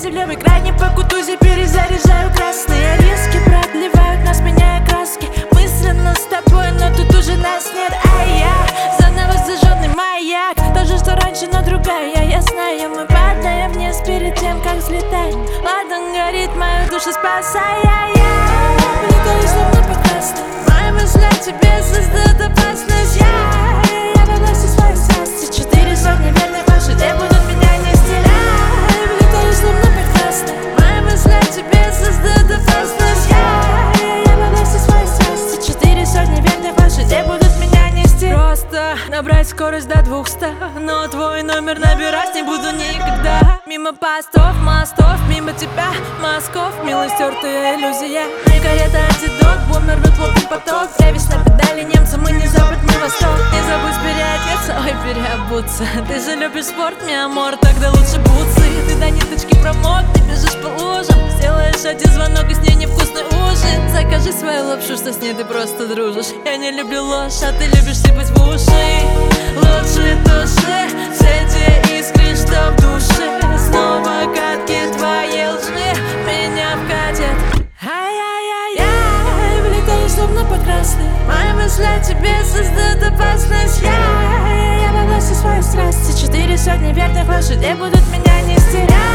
земле в экране по кутузе перезаряжаю красные риски, продлевают нас, меняя краски. Мысленно с тобой, но тут уже нас нет. А я заново зажженный маяк, та же, что раньше, но другая. Я знаю, мы падаем вниз перед тем, как взлетать. Ладно, горит мою душу, спасая. Я летаю словно по красной. Мои мысли о тебе создают опасность. Я во власти своей страсти. 4 сотни верных лошадей будут меня нести. Летаю словно по красной. Мои мысли о тебе создают опасность. Я во власти своей страсти. 4 сотни верных лошадей будут меня нести. Просто набрать скорость до 200, но твой номер набирать не буду никогда. Мимо постов, мостов, мимо тебя, мазков, мило стертая иллюзия. Не карета, антидот, бумер, рвет лопнет поток. Дэвис на педали, немцы, мы не запад, не восток. Не забудь переодеться, ой, переобуться. Ты же любишь спорт, миамор, тогда лучше бутсы. Ты до ниточки промок, ты бежишь по лужам. Сделаешь один звонок и с ней невкусный ужин. Закажи свою лапшу, что с ней ты просто дружишь. Я не люблю ложь, а ты любишь сыпать в уши. Лучше души, все те искры, что в душе. Снова катки твоей лжи меня вкатят. Ай-яй-яй-яй, влетаю словно по красной. Мои мысли о тебе создают опасность. Я во власти своей страсти. 4 сотни верных лошадей будут меня нести.